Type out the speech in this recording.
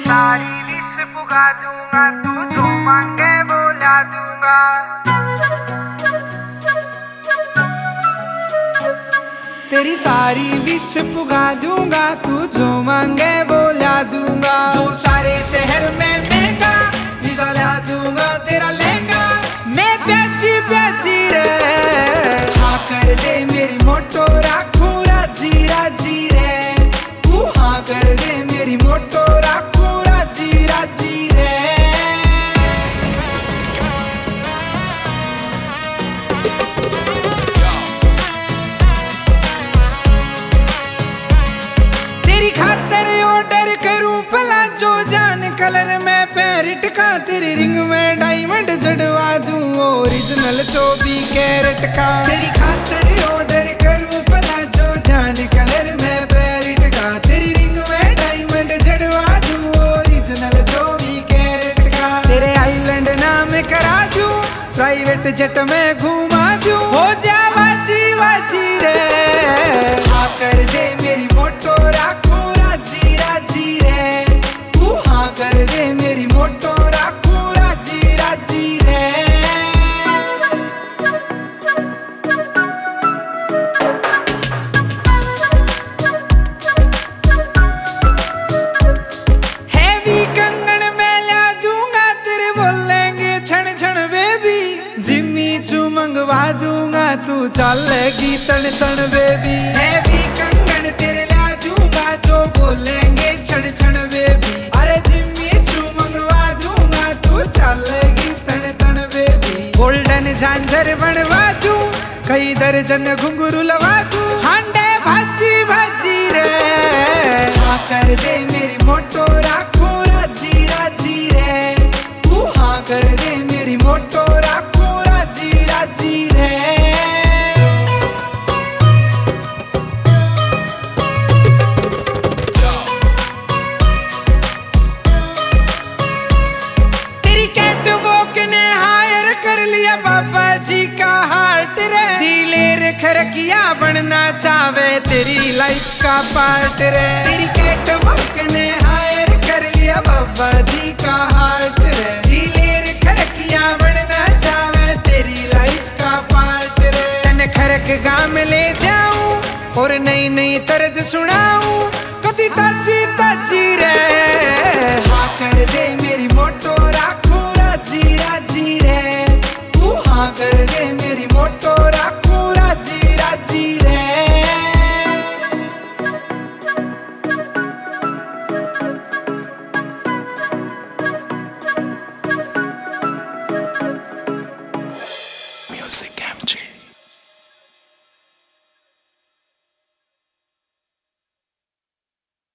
सारी विश पुगा दूंगा, तू जो मांगे वो ला दूंगा। तेरी सारी विश पुगा दूंगा, तू जो मांगे वो ला दूंगा। जो सारे शहर में महंगा वीजा ला दूंगा, तेरा लहंगा मैं प्याची प्याची रे। हाँ कर दे मेरी मोटो राखू राजी राजी रे। तू हाँ कर दे मेरी मोटो राखू राजी राजी रे। तेरी खातर ऑर्डर करूं भला जो जान कलर में पैरिट का। तेरी रिंग में डायमंड जड़वा दूं ओरिजिनल 24 कैरेट का। तेरी खातर ऑर्डर करूं भला जो जान कलर में पैरिट का। तेरी रिंग में डायमंड जड़वा दूं ओरिजिनल 24 कैरेट का। तेरे आइलैंड नाम करा दूं, प्राइवेट जेट में घुमा दूं। हो जा वाची वाची रे। हाँ कर दे मेरी मोटो राखू राजी राजी रे। तू हाँ कर दे मेरी मोटो राखू राजी राजी रे। हैवी कंगन में ला दूंगा, तेरे बोलेंगे छण छण बेबी। जिम्मी चू मंगवा दूंगा, तू चलेगी तन तन बेबी। हैवी कंगन तेरे ला दूंगा, जो बोलेंगे छण छण बेबी। अरे जिम्मी चू मंगवा दूंगा, तू चलेगी तन तन बेबी। गोल्डन झांझर बनवा दूं, कई दर्जन घुंघरू लगा दूं। हांडे भाजी भाजी रे। हाँ कर दे मेरी मोटो राखू राजी राजी रे। तू हाँ कर दे मेरी मोटो राखू राजी राजी रे। तेरी कैटवॉक ने हायर कर लिया बाबा जी का हार्ट रे। दिलेर खरकिया बनना चाहे तेरी लाइफ का पार्ट रे। तेरी कैटवॉक ने हायर कर लिया बाबा जी का हार्ट रे। दिलेर खरकिया बनना चाहे तेरी लाइफ का पार्ट रे। तन खरक गाम ले जाऊं और नई नई तर्ज सुनाऊं, कदी ताजी ताजी रे। हाँ कर दे मेरी मोटो राखू राजी राजी रे। तू हाँ कर दे मेरी मोटो राखू राजी राजी रे। Music.